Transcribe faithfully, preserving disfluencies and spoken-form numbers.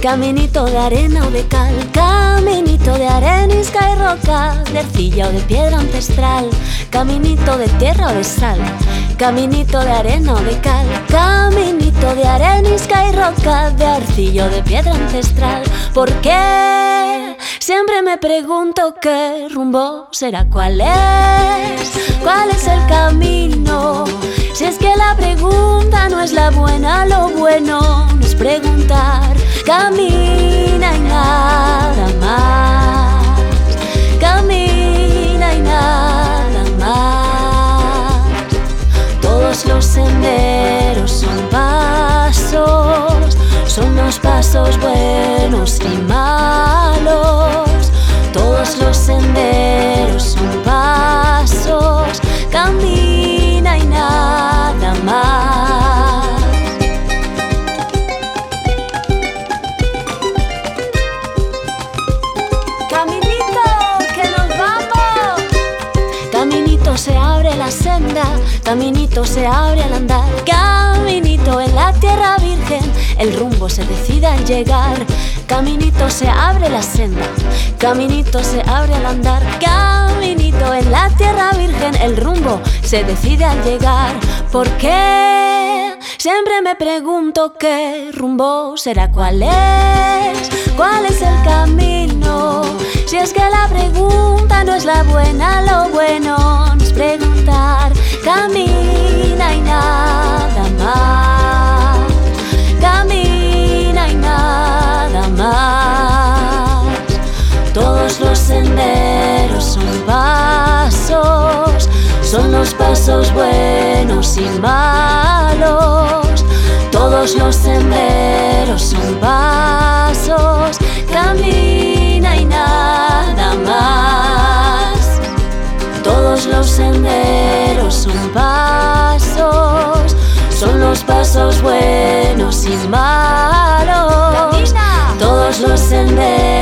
Caminito de arena o de cal, caminito de arenisca y roca, de arcilla o de piedra ancestral, caminito de tierra o de sal, caminito de arena o de cal, caminito de arenisca y roca, de arcilla o de piedra ancestral. ¿Por qué? Siempre me pregunto qué rumbo será, cuál es, cuál es el camino. Si es que la pregunta no es la buena, lo bueno no es preguntar. Camina y nada más, camina y nada más. Todos los senderos son pasos, son los pasos buenos y malos. Todos los senderos son pasos, camina y nada más. Caminito se abre la senda, caminito se abre al andar, caminito en la tierra virgen, el rumbo se decide al llegar. Caminito se abre la senda, caminito se abre al andar, caminito en la tierra virgen, el rumbo se decide al llegar. ¿Por qué? Siempre me pregunto qué rumbo será, cuál es, cuál es el camino. Si es que la pregunta no es la buena, lo bueno no es preguntar. Camina y nada más, camina y nada más. Todos los senderos son pasos, son los pasos buenos y malos. Todos los senderos son pasos, camina y nada más. Todos los senderos son pasos, son los pasos buenos y malos. Todos los senderos